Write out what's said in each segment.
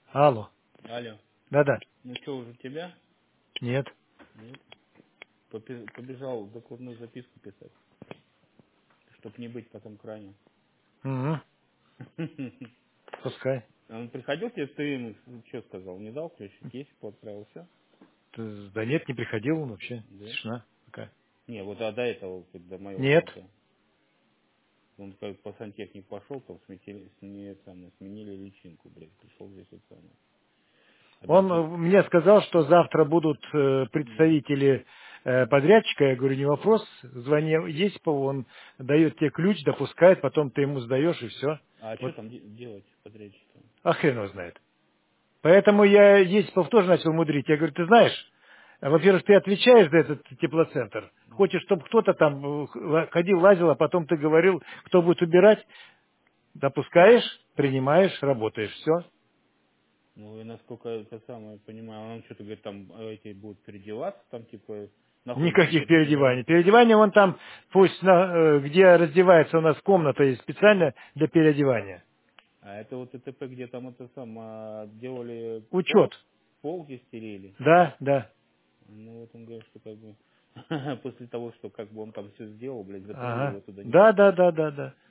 Алло. Алло. Да-да. Ну что, уже тебя? Нет. Нет. Побежал докладную записку писать, чтоб не быть потом крайним. Угу. Пускай. Он приходил тебе, ты ему что сказал? Не дал ключик? Есть, отправил, все? Да нет, не приходил он вообще. Да? Тишина такая. Не, вот до этого, до моего Нет. звонка. Он как по сантехник пошел, там сменили личинку, блядь. Пришел здесь вот самое. Он Объяснил. мне сказал, что завтра будут Ну, представители подрядчика. Я говорю, не вопрос. Звони Есипову, он дает тебе ключ, допускает, потом ты ему сдаешь и все. а что Вот. там делать подрядчикам? А хрен его знает. Поэтому я Есипов тоже начал мудрить. Я говорю, ты знаешь, во-первых, ты отвечаешь за этот теплоцентр. Хочешь, чтобы кто-то там ходил, лазил, а потом ты говорил, кто будет убирать. Допускаешь, принимаешь, работаешь. Все. Ну, и насколько это самое понимаю, он что-то говорит, там эти будут переодеваться, там типа находятся Никаких где-то в переодеваний. другом. Переодевание вон там, пусть где раздевается у нас комната есть специально для переодевания. А это вот ТТП, где там это делали Учет. пол где стерили. Да, да. Ну вот он говорит, что как бы после того, что как бы он там все сделал, блядь, закрыли, Ага. его туда не Да, да, пускают. да, да, да.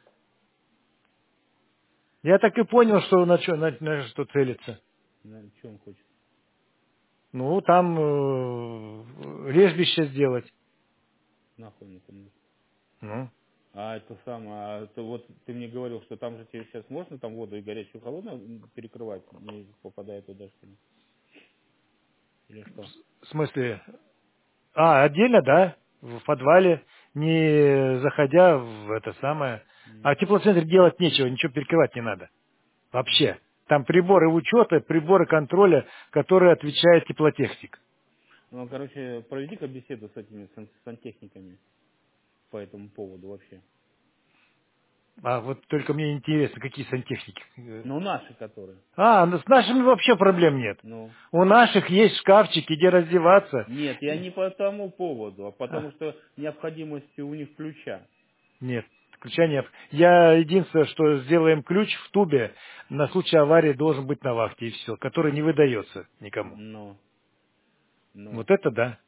Я так и понял, что на что целится. Ну, что он хочет? Ну, там лежбище сделать. Нахуй он это нужно. Ну. А это самое, а это вот ты мне говорил, что там же тебе сейчас можно там воду и горячую, и холодную перекрывать, не попадая туда что ли? Или что? В смысле? Отдельно, да, в подвале, не заходя в это самое. А М, в теплоцентре делать нечего, ничего перекрывать не надо. м. Вообще. Там приборы учета, приборы контроля, которые отвечает теплотехник. Ну, короче, проведи-ка беседу с этими сантехниками по этому поводу вообще. А вот только мне интересно, какие сантехники. Ну, наши которые. Ну с нашими вообще проблем нет. Ну, У наших есть шкафчики, где раздеваться. нет, я не по тому поводу, а А, потому что необходимости у них ключа. нет, ключа нет. Я единственное, что сделаем ключ в тубе, на случай аварии должен быть на вахте, и все, который не выдается никому. Ну, ну. Вот это да.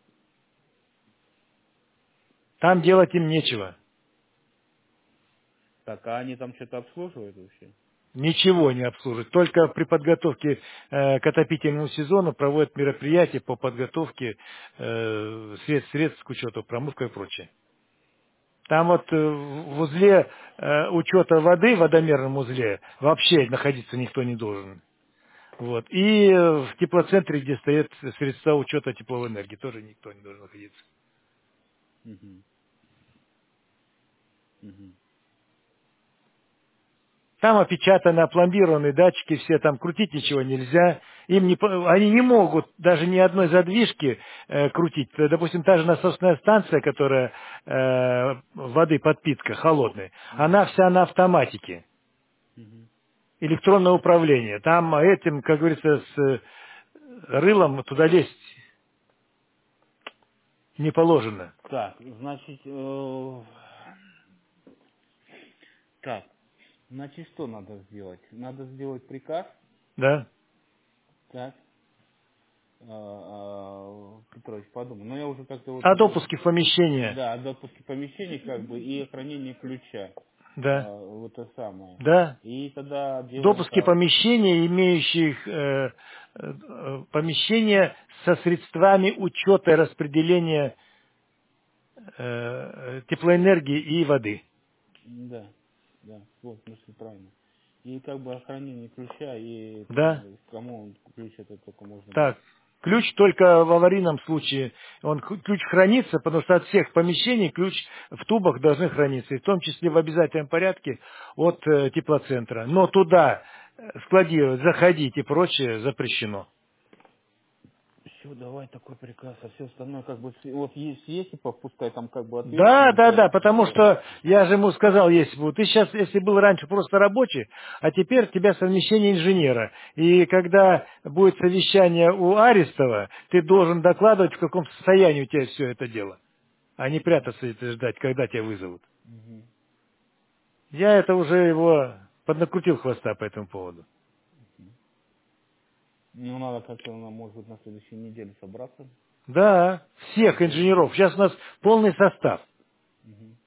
Там делать им нечего. Так, а они там что-то обслуживают вообще? Ничего не обслуживают. Только при подготовке к отопительному сезону проводят мероприятия по подготовке средств к учету, промывка и прочее. Там вот в узле учета воды, в водомерном узле, вообще находиться никто не должен. Вот. И в теплоцентре, где стоят средства учета тепловой энергии, тоже никто не должен находиться. Угу, угу. Там опечатаны, опломбированы датчики, все там крутить ничего нельзя. Они не могут даже ни одной задвижки крутить. Допустим, та же насосная станция, которая воды подпитка холодной, Угу, она вся на автоматике. угу. Электронное управление. Там этим, как говорится, с рылом туда лезть не положено. Так, значит, так, значит, что надо сделать? Надо сделать приказ, Да? так, Петрович, подумай. Но я уже как-то вот, А допуски в помещение. да, о допуске помещений как бы и хранение ключа, Да. вот это самое. Да. И тогда делаем Допуски так. помещения, имеющих помещения со средствами учета и распределения теплоэнергии и воды. Да, да, вот мысль правильно. И как бы хранение ключа и Да. кому он ключ это только можно Так. дать. Ключ только в аварийном случае. Ключ хранится, потому что от всех помещений ключ в тубах должны храниться, и в том числе в обязательном порядке от теплоцентра. Но туда складировать, заходить и прочее запрещено. Все, давай такой приказ, а все остальное как бы вот есть Есипов, пускай там как бы Да, ответственный да, за да, это потому все. что я же ему сказал, ты сейчас, если был раньше просто рабочий, а теперь у тебя совмещение инженера. И когда будет совещание у Арестова, ты должен докладывать, в каком состоянии у тебя все это дело, а не прятаться и ждать, когда тебя вызовут. Мгм. Я это уже его поднакрутил хвоста по этому поводу. Ну, надо как-то, может быть, на следующей неделе собраться. Да, всех инженеров. Сейчас у нас полный состав. Мгм.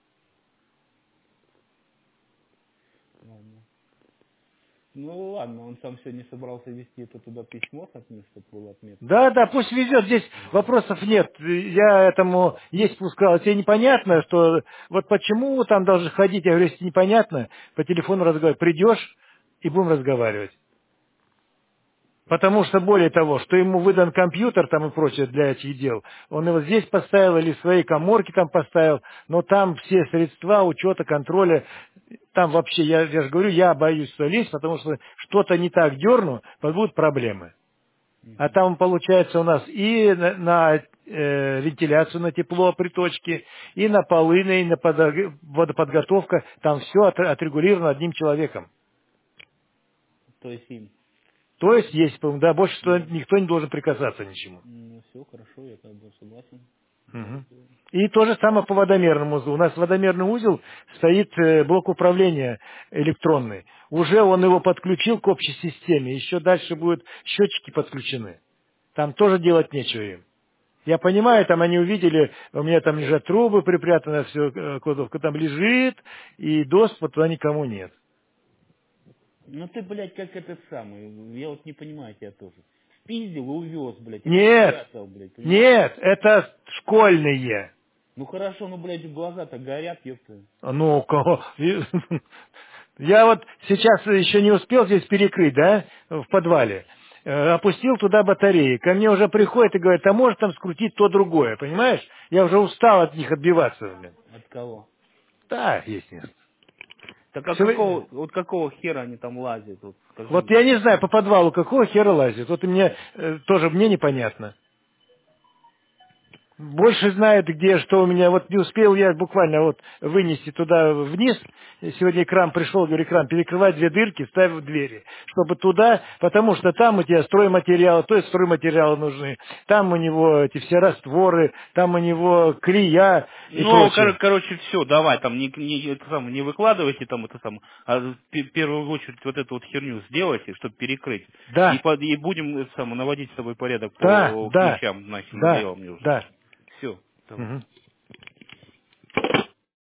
Ладно. Ну, ладно, он сам сегодня собрался вести это туда письмо от них, чтобы была отметка. Да, да, пусть везет, здесь вопросов нет. Я этому есть сказал, тебе непонятно, что вот почему там должны ходить, я говорю, если непонятно, по телефону разговаривать, придешь и будем разговаривать. Потому что, более того, что ему выдан компьютер там и прочее для этих дел, он его здесь поставил или в своей каморке там поставил, но там все средства учета, контроля, там вообще, я же говорю, я боюсь туда лезть, потому что что-то не так дерну, будут проблемы. А Мгм. там получается у нас и на, вентиляцию, на тепло приточки, и на полы, и на водоподготовка, там все отрегулировано одним человеком. То есть им. То есть, по-моему, да, больше что Ну, никто не должен прикасаться ничему. ну, все, хорошо, я как бы согласен. Так Мгм. сделаем. И то же самое по водомерному узлу. У нас водомерный узел стоит блок управления электронный. Уже он его подключил к общей системе. Еще дальше будут счетчики подключены. Там тоже делать нечего им. Я понимаю, там они увидели, у меня там лежат трубы припрятаны, все, кладовка там лежит, и доступа туда никому нет. Ну ты, блядь, как этот самый, я вот не понимаю тебя тоже. Спиздил и увез, блядь, опять Нет, спрятал, блядь, понимаешь? нет, это школьные. Ну хорошо, ну, блядь, глаза-то горят, ёпта. Ну, кого? Я вот сейчас еще не успел здесь перекрыть, да, в подвале. Опустил туда батареи. Ко мне уже приходят и говорят, а может там скрутить то другое, понимаешь? Я уже устал от них отбиваться. Блин. От кого? Да, есть место. Так а Всё- какого хера они там лазят, вот скажи Вот мне. я не знаю, по подвалу какого хера лазит. Вот и мне тоже мне непонятно. Больше знает, где что у меня. Вот не успел я буквально вот вынести туда вниз. Сегодня экран пришел, говорю, экран, перекрывай две дырки, ставь в двери. Чтобы туда, потому что там у тебя стройматериалы, то есть стройматериалы нужны. Там у него эти все растворы, там у него клея и Ну, прочее. короче, все, давай, там это самое, не выкладывайте там это самое, а в первую очередь вот эту вот херню сделайте, чтобы перекрыть. Да, И будем это самое, наводить с тобой порядок да, по да, ключам, значит, да, надоело мне уже. да. Все, давай. Мгм.